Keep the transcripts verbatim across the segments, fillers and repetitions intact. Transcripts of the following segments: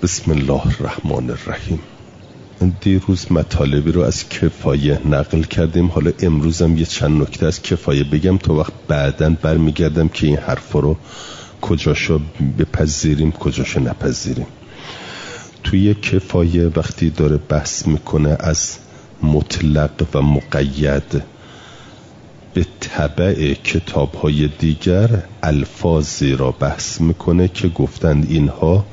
بسم الله الرحمن الرحیم. دیروز مطالبی رو از کفایه نقل کردیم، حالا امروزم یه چند نکته از کفایه بگم تا وقت بعداً برمیگردم که این حرف رو کجاشو بپذیریم کجاشو نپذیریم. توی کفایه وقتی داره بحث میکنه از مطلق و مقید به تبع کتاب‌های دیگر، الفاظی را بحث میکنه که گفتند اینها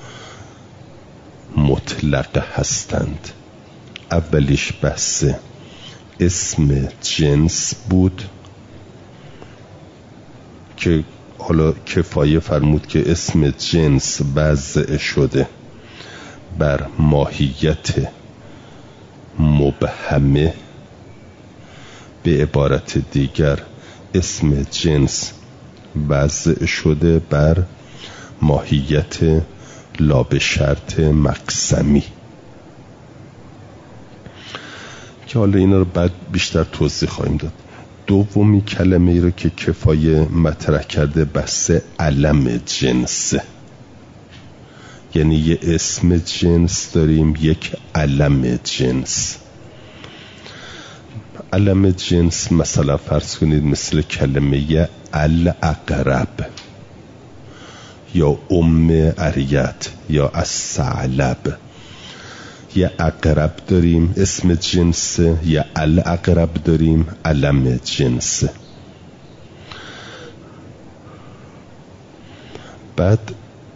مطلق هستند. اولیش بحث اسم جنس بود که حالا کفایه فرمود که اسم جنس وضع شده بر ماهیت مبهمه، به عبارت دیگر اسم جنس وضع شده بر ماهیت لا به شرط مقسمی، که حالا اینا رو بعد بیشتر توضیح خواهیم داد. دومی کلمه ای رو که کفایه مطرح کرده بحث علم جنس، یعنی یه اسم جنس داریم یک علم جنس. علم جنس مثلا فرض کنید مثل کلمه الاقرب یا ام اریت یا الثعلب، یه اقرب داریم اسم جنس، یه الاقرب داریم علم جنس. بعد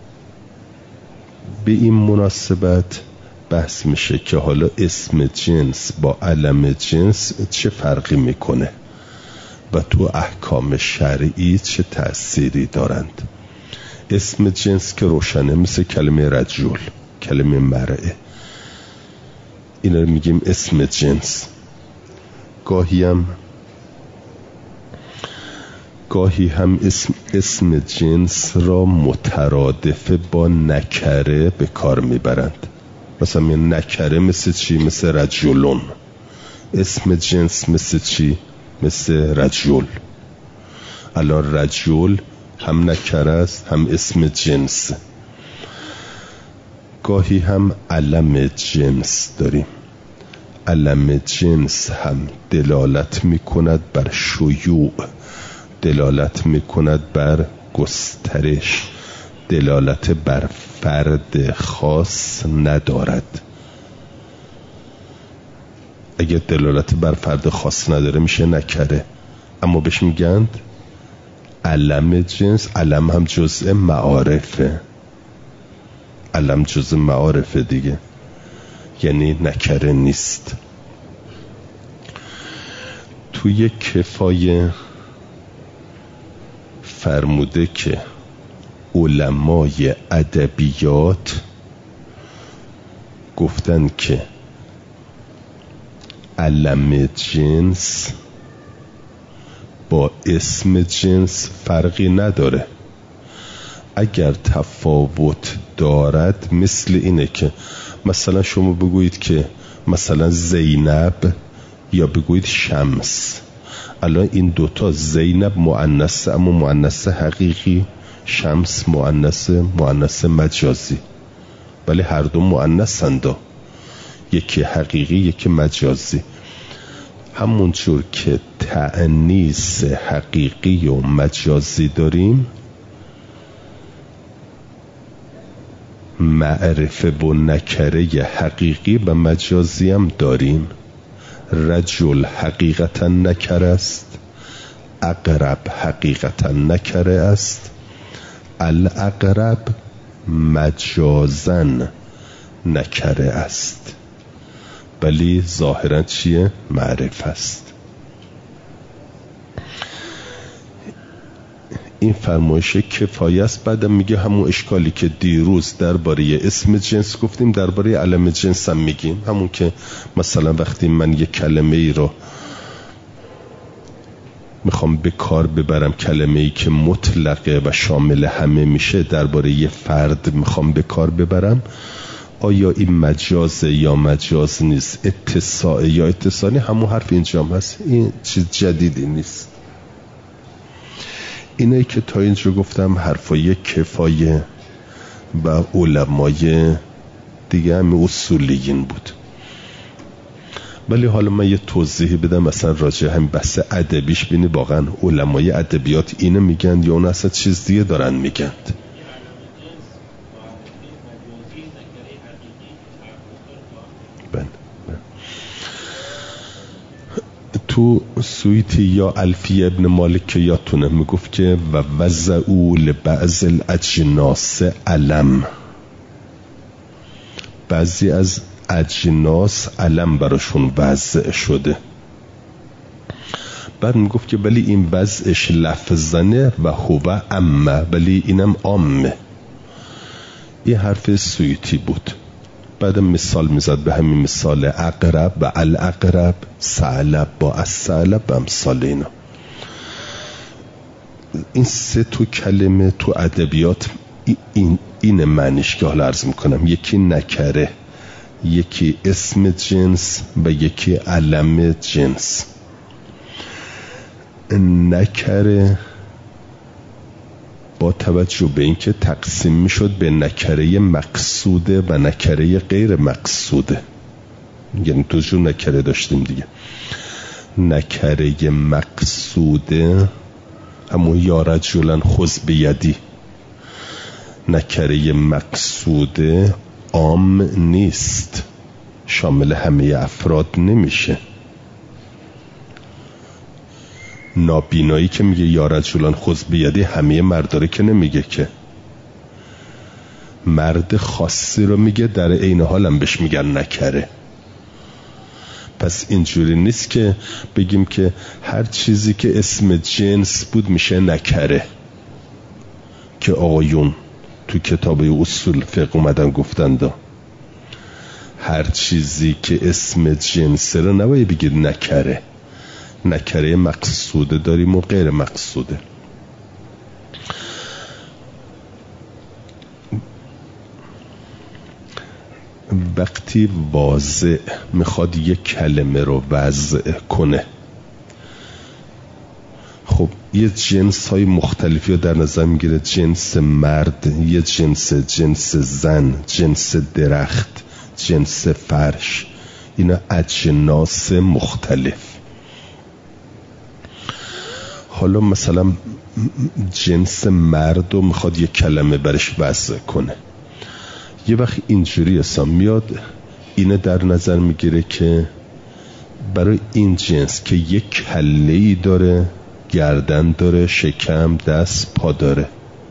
به این مناسبت بحث میشه که حالا اسم جنس با علم جنس چه فرقی میکنه و تو احکام شرعی چه تأثیری دارند. اسم جنس که روشنه مثل کلمه رجل، کلمه مرأه، اینا رو میگیم اسم جنس. گاهی هم گاهی هم اسم, اسم جنس را مترادف با نکره به کار میبرند. مثلا نکره مثل چی؟ مثل رجلون. اسم جنس مثل چی؟ مثل رجل. الان رجل هم نکره است هم اسم جنس. گاهی هم علم جنس داریم. علم جنس هم دلالت میکند بر شیوع، دلالت میکند بر گسترش، دلالت بر فرد خاص ندارد. اگه دلالت بر فرد خاص نداره میشه نکره، اما بهش میگن علم جنس. علم هم جزء معارفه، علم جزء معارفه دیگه، یعنی نکره نیست. توی کفایه فرموده که علمای ادبیات گفتن که علم جنس با اسم جنس فرقی نداره. اگر تفاوت دارد مثل اینه که مثلا شما بگویید که مثلا زینب یا بگویید شمس. الان این دوتا زینب مؤنث اما مؤنث حقیقی، شمس مؤنث مؤنث مجازی، ولی هر دو مؤنثند، یکی حقیقی یکی مجازی. همون جور که تأنیث حقیقی و مجازی داریم، معرفه و نکره حقیقی و مجازی هم داریم. رجل حقیقتا نکره است، اقرب حقیقتا نکره است، الاقرب مجازن نکره است، ولی ظاهرا چیه؟ معرفه است. این فرمایش کفایه است. بعدم میگه همون اشکالی که دیروز درباره اسم جنس گفتیم درباره علم جنس هم میگیم. همون که مثلا وقتی من یک کلمه ای رو میخوام به کار ببرم، کلمه ای که مطلقه و شامل همه میشه، درباره یه فرد میخوام به کار ببرم، آیا این مجازه یا مجاز نیست، اتصاله یا اتصالی، همون حرف اینجا هم هست. این چیز جدیدی نیست. اینایی که تا اینجا گفتم حرفای کفایه و علمای دیگه همین اصولیین بود. ولی حالا من یه توضیحی بدم مثلا راجع همین بحث ادبیش، بینی واقعا علمای ادبیات اینو میگن یا اون اصلا چیز دیگه دارن میگن. تو سویتی یا الفیه ابن مالک که یادتونه میگفت که و وضعوا لبعض الاجناس علم، بعضی از اجناس علم براشون وضع شده. بعد میگفت که ولی این وضعش لفظنه و هو امه، ولی اینم عامه. این حرف سویتی بود. بعد مثال میزد به همین مثال اقرب و الاقرب، ثعلب با الثعلب، امثال اینا. این سه تو کلمه تو ادبیات این این معنیش که حالا عرض میکنم، یکی نکره، یکی اسم جنس و یکی علم جنس. نکره با توجه به اینکه تقسیم میشد به نکره مقصوده و نکره غیر مقصوده، یعنی دو جور نکره داشتیم دیگه. نکره مقصوده همون یا رجلا خذ بیدی، نکره مقصوده عام نیست، شامل همه افراد نمیشه. نابینایی که میگه یا رجلان خذ بیدی همه مرداره که نمیگه، که مرد خاصی رو میگه، در عین حال هم بهش میگن نکره. پس اینجوری نیست که بگیم که هر چیزی که اسم جنس بود میشه نکره، که آقایون تو کتاب اصول فقه اومدن گفتن دا هر چیزی که اسم جنس رو نباید بگید نکره. نکره مقصوده داریم و غیر مقصوده. وقتی واضع میخواد یک کلمه رو وضع کنه، خب یه جنس های مختلفی رو در نظر میگیره. جنس مرد، یه جنس جنس زن، جنس درخت، جنس فرش، اینا اجناس مختلف. حالا مثلا جنس مرد رو میخواد یک کلمه برش وضع کنه، یه وقت اینجوری اصلا میاد اینه در نظر میگیره که برای این جنس که یک کله‌ای داره، گردن داره، شکم، دست، پا داره،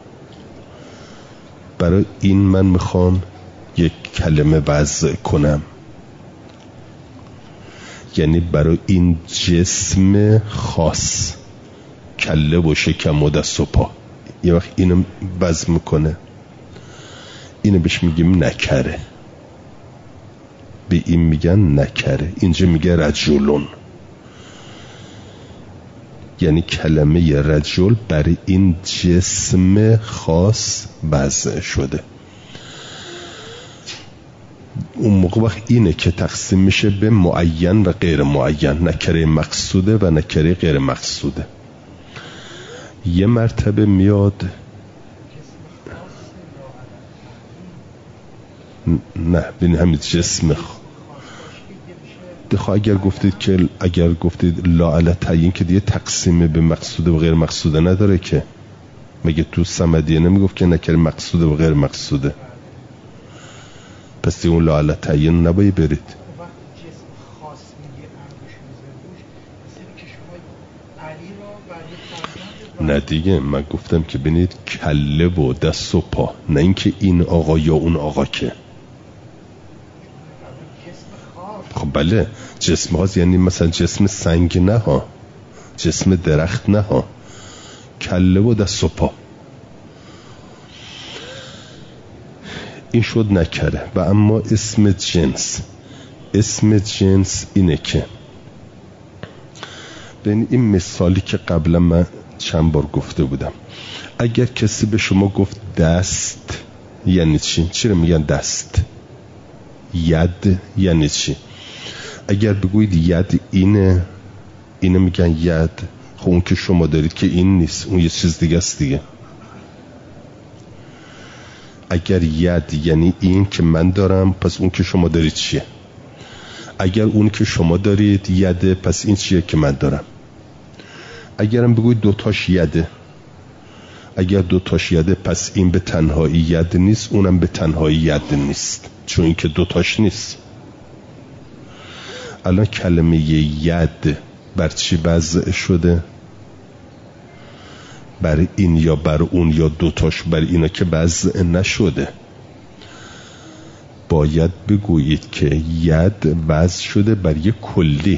برای این من میخوام یک کلمه وضع کنم، یعنی برای این جسم خاص، کله و شکم و دست و پا، یه وقت اینو وضع میکنه، اینو بهش میگیم نکره، به این میگن نکره. اینجا میگه رجلون، یعنی کلمه رجل برای این جسم خاص وضع شده. اون موقع وقت اینه که تقسیم میشه به معین و غیر معین، نکره مقصوده و نکره غیر مقصوده. یه مرتبه میاد نه ببین همین جسم دخواه اگر گفتید که اگر گفتید لا علی تعیین که دیگه تقسیم به مقصوده و غیر مقصوده نداره که. مگه تو صمدیه نمیگفت که نکره مقصوده و غیر مقصوده؟ پس دیگه اون لا علی تعیین نباید برید. نه دیگه من گفتم که ببینید کله و دست و پا، نه اینکه این آقا یا اون آقا که. خب بله جسم هاست، یعنی مثلا جسم سنگ نه ها، جسم درخت نه ها، کله و دست و پا. این شد نکره. و اما اسم جنس، اسم جنس اینه که ببین این مثالی که قبلا من چند بار گفته بودم، اگر کسی به شما گفت دست یعنی چی؟ چی رو میگن دست؟ ید یعنی چی؟ اگر بگوید ید اینه، اینه میگن ید. خب اون که شما دارید که این نیست، اون یه چیز دیگه است دیگه. اگر ید یعنی این که من دارم، پس اون که شما دارید چیه؟ اگر اون که شما دارید یده، پس این چیه که من دارم؟ اگرم بگوید دوتاش یده، اگر دوتاش یده پس این به تنهایی ید نیست، اونم به تنهایی ید نیست، چون این که دوتاش نیست. الان کلمه ید بر چی وضع شده؟ بر این یا بر اون یا دوتاش بر اینا که وضع نشده. باید بگویید که ید وضع شده بر یک کلی،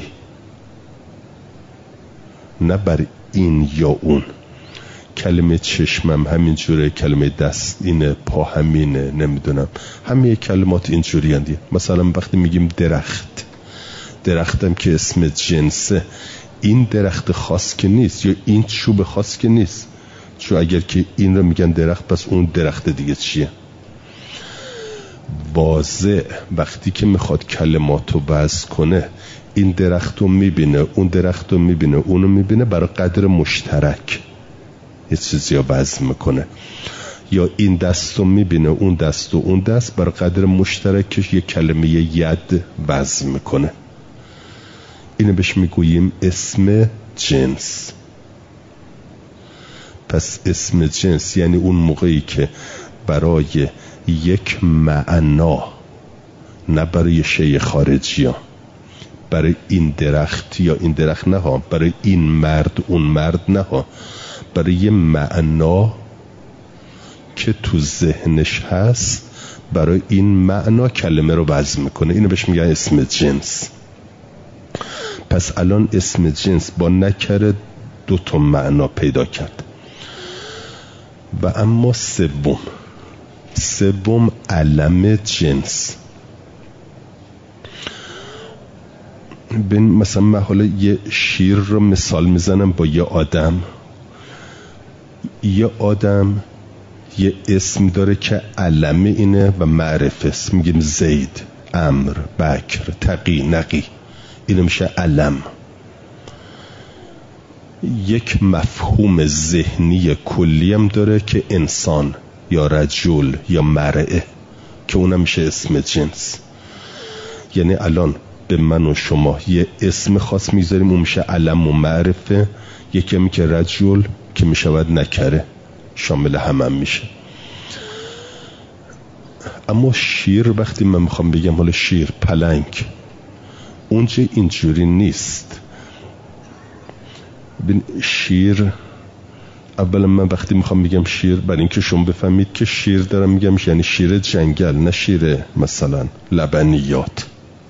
نه بر این یا اون. کلمه چشمم همین جوره، کلمه دست اینه، پا همینه، نمیدونم، همه کلمات اینجوری هندی. مثلا وقتی میگیم درخت، درختم که اسم جنسه، این درخت خاص که نیست، یا این چوب خاص که نیست، چون اگر که این رو میگن درخت، پس اون درخت دیگه چیه؟ واضح وقتی که میخواد کلماتو وضع کنه، این درخت رو میبینه، اون درخت رو میبینه، اونو میبینه، برای قدر مشترک یه چیزی رو وضع میکنه. یا این دست رو میبینه، اون دست و اون دست، برای قدر مشترکش یه کلمه ید وضع میکنه. اینو بهش میگوییم اسم جنس. پس اسم جنس یعنی اون موقعی که برای یک معنا، نه برای شیء خارجی ها، برای این درخت یا این درخت نه ها، برای این مرد اون مرد نه ها، برای یه معنا که تو ذهنش هست، برای این معنا کلمه رو وضع میکنه. اینو بهش میگن اسم جنس. پس الان اسم جنس با نکره دو تا معنا پیدا کرد. و اما سوم، سوم علم جنس. ببین مثلا من حالا یه شیر رو مثال میزنم با یه آدم. یه آدم یه اسم داره که علم اینه و معرفه است، میگیم زید، امر، بکر، تقی، نقی، اینو میشه علم. یک مفهوم ذهنی کلی هم داره که انسان یا رجل یا مرئه، که اونم میشه اسم جنس. یعنی الان به من و شما یه اسم خاص میذاریم، اون میشه علم و معرفه. یکی همی که رجل که میشود نکره، شامل هم هم میشه. اما شیر، وقتی من میخوام بگم حالا شیر، پلنگ، اونجا اینجوری نیست. ببین شیر، اولا من وقتی میخوام بگم شیر، برای اینکه شما بفهمید که شیر دارم میگم، یعنی شیر جنگل، نه شیر مثلا لبنیات.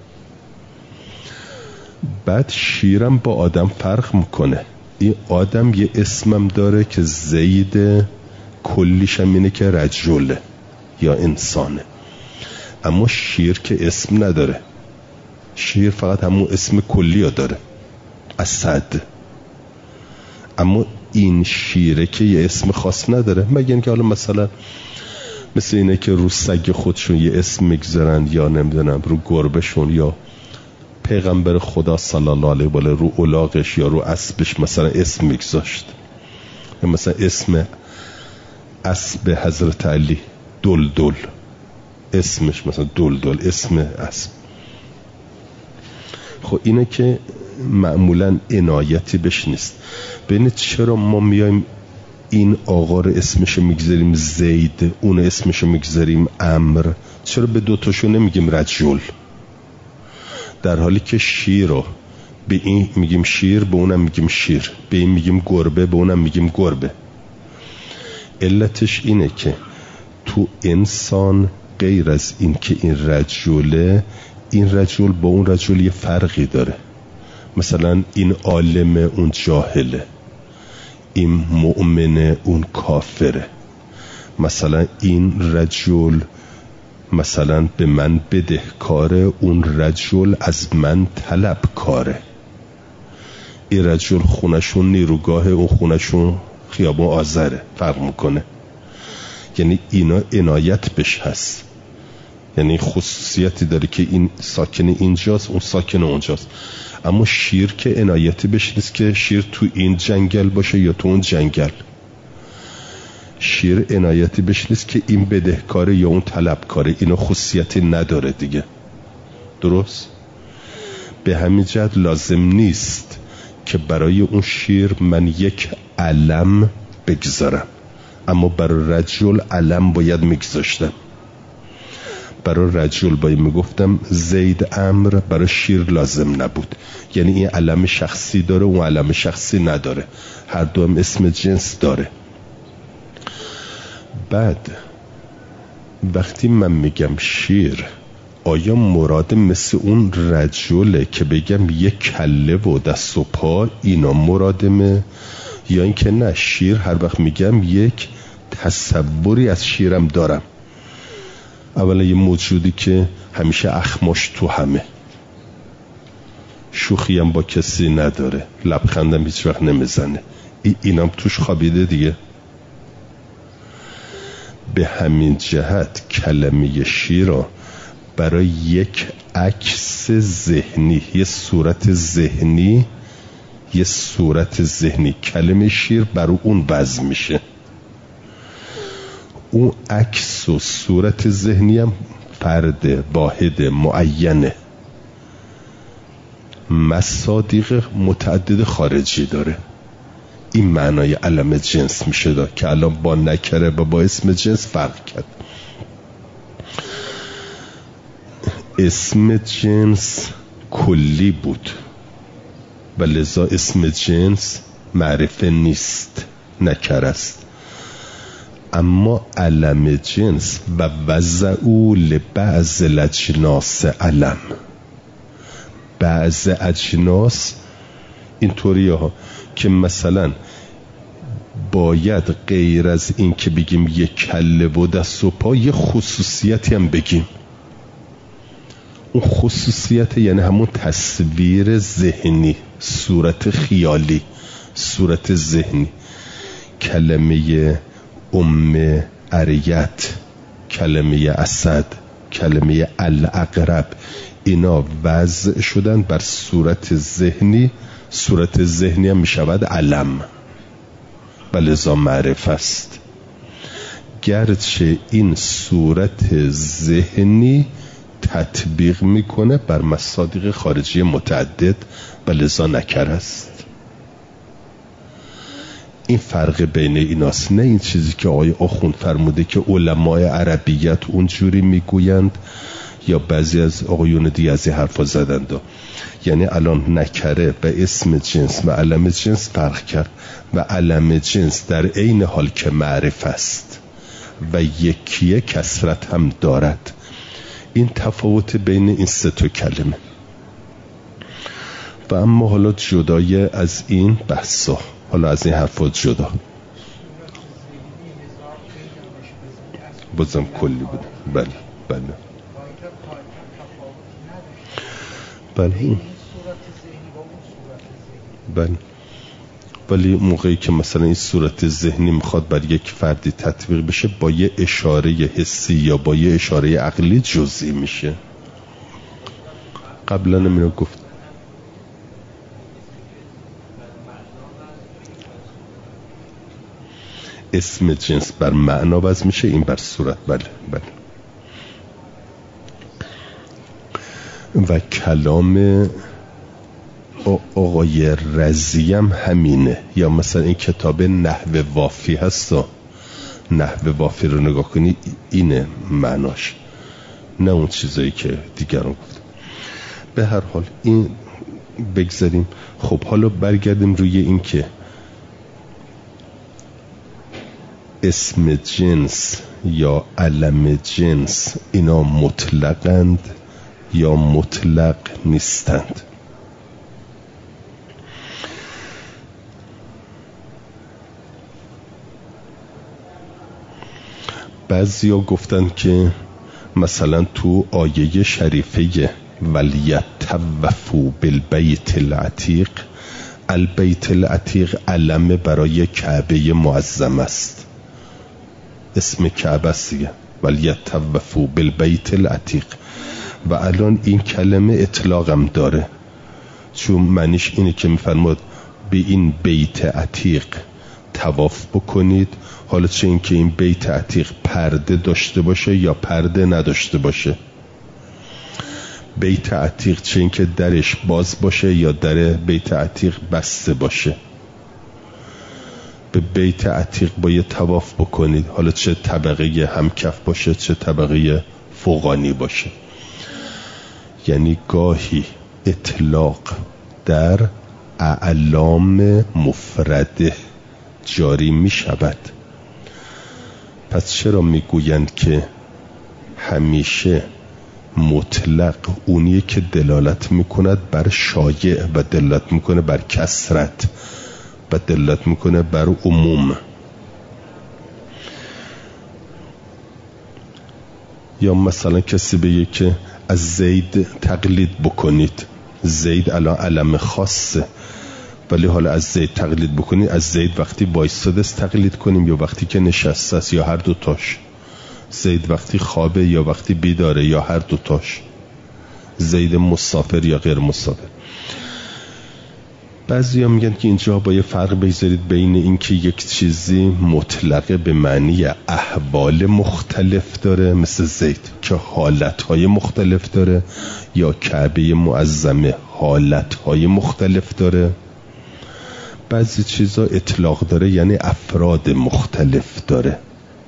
بعد شیرم با آدم فرق میکنه. این آدم یه اسمم داره که زید، کلیشم اینه که رجله یا انسانه. اما شیر که اسم نداره، شیر فقط همون اسم کلی ها داره، اسد. اما این شیره که یه اسم خاص نداره، مگه اینکه حالا مثلا مثل اینه که رو سگ خودشون یه اسم میگذارن، یا نمیدونم رو گربهشون، یا پیغمبر خدا صلی الله علیه و آله رو الاغش یا رو اسبش مثلا اسم میگذاشت. مثلا اسم اسب حضرت علی دل دل، اسمش مثلا دل دل، اسم اسب. خب اینه که معمولا عنایتی بهش نیست. ببینید چرا ما میایم این آقا رو اسمشو میگذاریم زید، اون اسمشو میگذاریم امر، چرا به دوتاشو نمیگیم رجل؟ در حالی که شیر رو به این میگیم شیر، به اونم میگیم شیر، به این میگیم گربه، به اونم میگیم گربه. علتش اینه که تو انسان غیر از این که این رجله، این رجل با اون رجل یه فرقی داره. مثلا این عالم اون جاهله، این مؤمنه اون کافره. مثلا این رجل مثلا به من بدهکاره، اون رجل از من طلب کاره. این رجل خونشون نیروگاه، اون خونشون خیابون آذره، فرق میکنه. یعنی اینا عنایت بش هست، یعنی خصوصیتی داره که این ساکن اینجاست، اون ساکن اونجاست. اما شیر که عنایتی بش نیست که شیر تو این جنگل باشه یا تو اون جنگل. شیر عنایتی بهش نیست که این بدهکاره یا اون طلبکاره، اینو خصوصیتی نداره دیگه. درست؟ به همین جهت لازم نیست که برای اون شیر من یک علم بگذارم، اما برای رجل علم باید میگذاشتم. برای رجل باید میگفتم زید امر، برای شیر لازم نبود. یعنی این علم شخصی داره، اون علم شخصی نداره، هر دو هم اسم جنس داره. بعد وقتی من میگم شیر، آیا مراد مثل اون رجله که بگم یک کله و دست و پا اینا مرادمه، یا اینکه نه، شیر هر وقت میگم یک تصوری از شیرم دارم. اولا یه موجودی که همیشه اخماش تو همه، شوخی هم با کسی نداره، لبخندم هیچ وقت نمیزنه، ای اینم توش خوابیده دیگه. به همین جهت کلمه شیر را برای یک عکس ذهنی، یه صورت ذهنی، یه صورت ذهنی کلمه شیر برای اون وضع میشه. اون عکس و صورت ذهنی هم فرد واحد معینه، مصادیق متعدد خارجی داره. این معنای علم جنس میشه داد که الان با نکره و با اسم جنس فرق کرد. اسم جنس کلی بود و لذا اسم جنس معرفه نیست، نکره است. اما علم جنس و وضعو لبعض الاجناس علم، بعض اجناس اینطوری ها که مثلا باید غیر از این که بگیم یک کله و دست و پا یه خصوصیتی هم بگیم. اون خصوصیت یعنی همون تصویر ذهنی، صورت خیالی، صورت ذهنی. کلمه ام اریت، کلمه اسد، کلمه الاقرب، اینا وضع شدن بر صورت ذهنی. صورت ذهنی هم میشود علم و لذا معرفت است، گرچه این صورت ذهنی تطبیق میکنه بر مصادیق خارجی متعدد و لذا نکره است. این فرق بین ایناست، نه این چیزی که آقای آخوند فرموده که علمای عربیت اونجوری میگویند یا بعضی از آقایون دیگه از این حرفا زدند. یعنی الان نکره و اسم جنس و علم جنس فرق کرد و علم جنس در عین حال که معرفت است و یکیه کثرت هم دارد. این تفاوت بین این سه تا کلمه. و اما حالا جدای از این بحثا، حالا از این حرفات جدا، بازم کلی بود. بله بله بله بله. ولی موقعی که مثلا این صورت ذهنی میخواد بر یک فردی تطبیق بشه با یه اشاره حسی یا با یه اشاره عقلی جزئی میشه. قبلا نمیدونم گفت اسم جنس بر معنا وضع میشه، این بر صورت. بله بله. و کلام آقای رضی هم همینه. یا مثلا این کتاب نحو وافی هست، نحو وافی رو نگاه کنی اینه معناش، نه اون چیزایی که دیگران گفت. به هر حال این بگذاریم. خب حالا برگردیم روی این که اسم جنس یا علم جنس اینا مطلقند یا مطلق نیستند. بعضیا گفتن که مثلا تو آیه شریفه ولیطوفوا بالبیت العتیق، البیت العتیق علم برای کعبه معظم است، اسم کعبه است دیگه، ولیطوفوا بالبیت العتیق. و الان این کلمه اطلاقم داره، چون معنیش اینه که میفرماد به این بیت عتیق طواف بکنید، حالا چه این که این بیت عتیق پرده داشته باشه یا پرده نداشته باشه، بیت عتیق چه این که درش باز باشه یا در بیت عتیق بسته باشه، به بیت عتیق باید طواف بکنید، حالا چه طبقه همکف باشه چه طبقه فوقانی باشه. یعنی گاهی اطلاق در اعلام مفرده جاری می شود. پس چرا می گویند که همیشه مطلق اونیه که دلالت می کند بر شایع و دلالت می کنه بر کثرت و دلالت می کنه بر عموم؟ یا مثلا کسی بگه که از زید تقلید بکنید، زید الان علم خاصه، ولی حالا از زید تقلید بکنید، از زید وقتی وایستاده است تقلید کنیم یا وقتی که نشسته است یا هر دوتاش؟ زید وقتی خوابه یا وقتی بیداره یا هر دوتاش؟ زید مسافر یا غیر مسافر؟ بعضی ها میگن که اینجا با یه فرق بگذارید بین این که یک چیزی مطلقه به معنی احوال مختلف داره مثل زید که حالتهای مختلف داره، یا کعبه معظمه حالتهای مختلف داره. بعضی چیزا اطلاق داره یعنی افراد مختلف داره.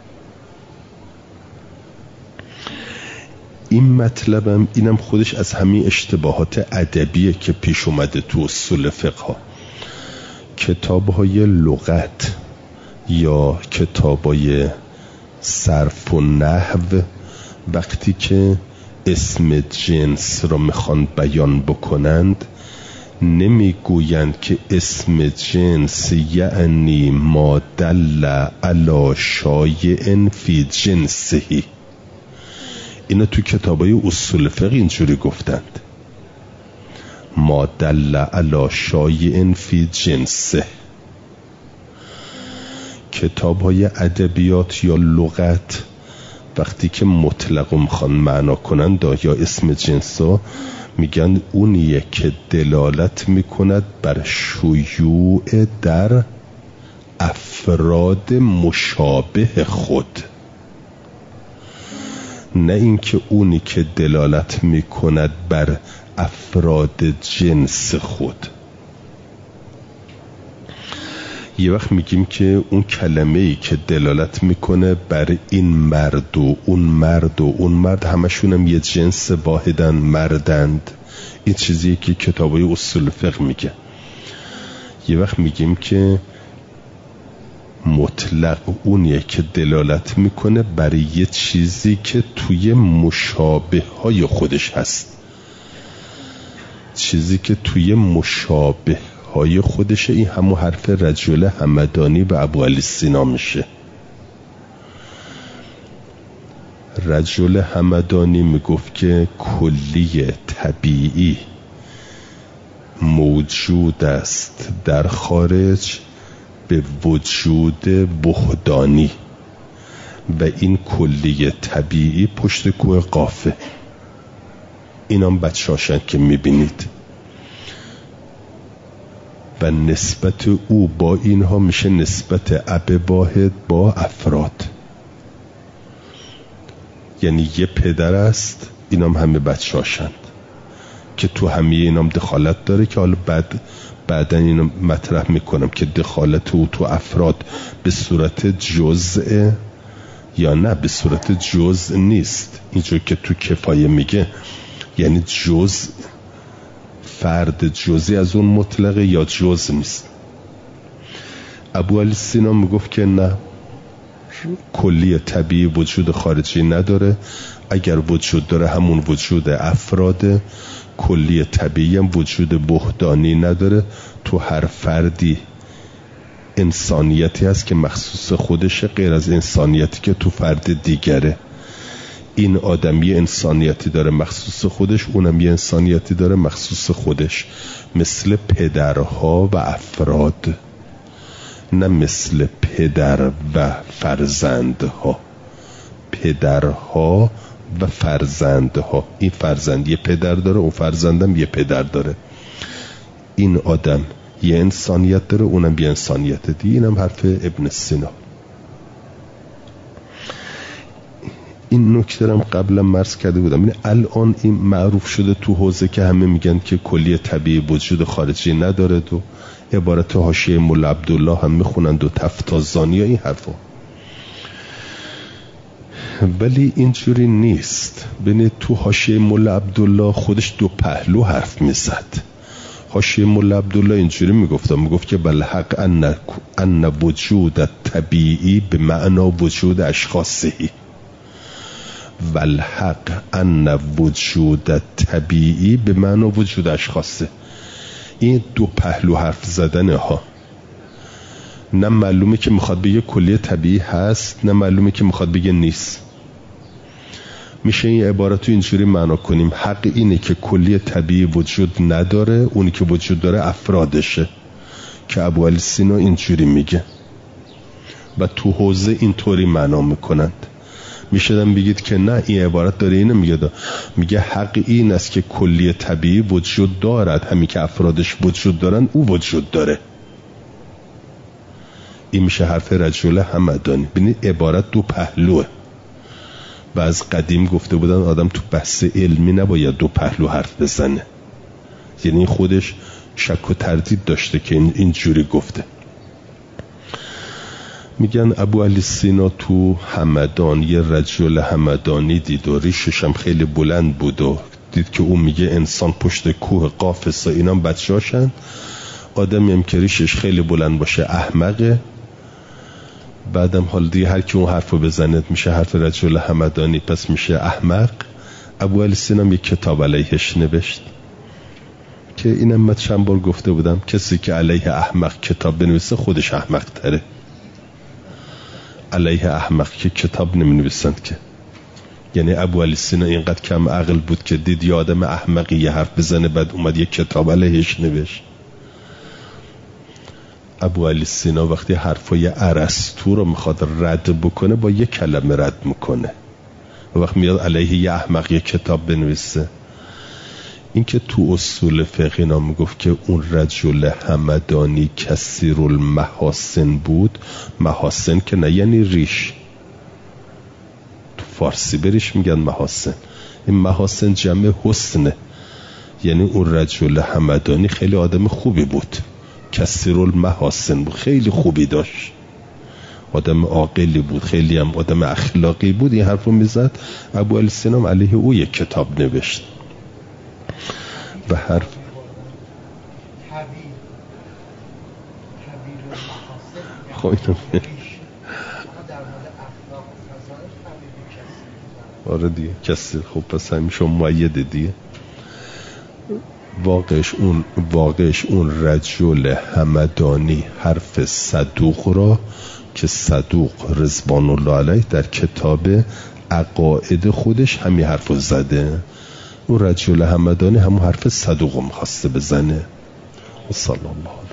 این مطلبم اینم خودش از همین اشتباهات ادبیه که پیش اومده تو اصول فقه ها. کتاب‌های لغت یا کتاب‌های صرف و نحو وقتی که اسم جنس را میخوان بیان بکنند نمیگویند که اسم جنس یعنی ما دل علی شایع فی جنسه. اینا تو کتابای اصول فقه اینجوری گفتند، ما دل علی شایع فی جنسه. کتابای ادبیات یا لغت وقتی که مطلق میخوان معنا کنند یا اسم جنسا میگن اونیه که دلالت میکند بر شیوع در افراد مشابه خود، نه اینکه اونی که دلالت میکند بر افراد جنس خود. یه وقت میگیم که اون کلمه ای که دلالت میکنه بر این مرد و اون مرد و اون مرد همشون هم یه جنس واحدن، مردند. این چیزیه که کتابای اصول فقه میگه. یه وقت میگیم که مطلق اونیه که دلالت میکنه بر یه چیزی که توی مشابه های خودش هست، چیزی که توی مشابه های خودشه. این همون حرف رجل همدانی و ابو علی سینا میشه. رجل همدانی میگفت که کلی طبیعی موجود است در خارج به وجود بهدانی و این کلی طبیعی پشت کوه قافه. اینام بچه‌هاشن که میبینید و نسبت او با اینها میشه نسبت اب واحد با افراد. یعنی یه پدر است، اینام همه بچه‌هاشند که تو همه اینام دخالت داره که حالا بعد بعدن اینو مطرح میکنم که دخالت او تو افراد به صورت جزء یا نه به صورت جزء نیست. اینجور که تو کفایه میگه یعنی جزء، فرد جزئی از اون مطلقه یا جزء نیست. ابو علی سینا میگفت که نه، کلی طبیعی وجود خارجی نداره، اگر وجود داره همون وجود افراد. کلی طبیعی هم وجود بهدانی نداره. تو هر فردی انسانیتی هست که مخصوص خودشه غیر از انسانیتی که تو فرد دیگره. این آدمی انسانیتی داره مخصوص خودش، اونم یه انسانیتی داره مخصوص خودش، مثل پدرها و افراد، نه مثل پدر و فرزندها. پدرها و فرزندها، این فرزند یه پدر داره، اون فرزندم یه پدر داره. این آدم یه انسانیت داره، اونم یه انسانیت دیگه. اینم حرف ابن سینا. این نکته هم قبلا مرز کرده بودم. این الان این معروف شده تو حوزه که همه میگن که کلیه طبیعی وجود خارجی نداره و عبارت حاشیه مولا عبدالله هم میخونند و تفتازانی ها این حرفا. ولی اینجوری نیست. ببینید تو حاشیه مولا عبدالله خودش دو پهلو حرف میزد. حاشیه مولا عبدالله اینجوری میگفت میگفت که بالحق ان ان وجود طبیعی به معنا وجود اشخاصی، والحق ان وجود طبیعی به معنا وجود اشخاصه. این دو پهلو حرف زدنه ها. نه معلومه که میخواد بگه کلیه طبیعی هست، نه معلومه که میخواد بگه نیست. میشه این عبارتو اینجوری معنا کنیم: حق اینه که کلیه طبیعی وجود نداره، اونی که وجود داره افرادشه، که ابوعلی سینا اینجوری میگه و تو حوزه اینطوری معنا میکنند. میشدم بگید که نه، این عبارت داره اینو میگه، میگه حق این است که کلیه طبیعی وجود دارد، همین که افرادش وجود دارن او وجود داره. این میشه حرف رجل همدانی. ببینید عبارت دو پهلوه و از قدیم گفته بودن آدم تو بحث علمی نباید دو پهلو حرف بزنه. یعنی خودش شک و تردید داشته که این اینجوری گفته. میگن ابوعلی سینا تو همدان یه رجل همدانی دید و ریشش هم خیلی بلند بود و دید که اون میگه انسان پشت کوه قافس و اینا بچه هاشن. آدمی هم که ریشش خیلی بلند باشه احمقه. بعدم حال دیگه هر کی اون حرفو بزنه میشه حرف رجل همدانی، پس میشه احمق. ابوعلی سینا هم یک کتاب علیهش نوشت که اینم من چند بار گفته بودم، کسی که علیه احمق کتاب بنویسه خودش احمق تره. علیه احمق که کتاب نمی نویسند که. یعنی ابوعلی سینا اینقدر کم عقل بود که دید یه آدم احمقی یه حرف بزنه بعد اومد یه کتاب علیهش نوشت. ابوعلی سینا وقتی حرفای ارسطو رو میخواد رد بکنه با یه کلمه رد میکنه و وقت میاد علیه یه احمق یه کتاب بنویسه. این که تو اصول فقه اینا میگفت که اون رجل همدانی کثیر المحاسن بود. محاسن که نه یعنی ریش، تو فارسی بریش میگن محاسن. این محاسن جمع حسنه، یعنی اون رجل همدانی خیلی آدم خوبی بود، کثیر المحاسن بود، خیلی خوبی داشت، آدم عاقلی بود، خیلی هم آدم اخلاقی بود. این حرفو میزد. ابوعلی سینا علیه او یک کتاب نوشت و حرف خب آره دیگه کسی خب پس همیشه مؤید دیگه. واقعش اون واقعش اون رجل همدانی حرف صدوق را که صدوق رضوان الله علیه در کتاب عقاید خودش همین حرفو زده. اون رجل همدانی همون حرف صدوق رو میخواسته بزنه. صلی الله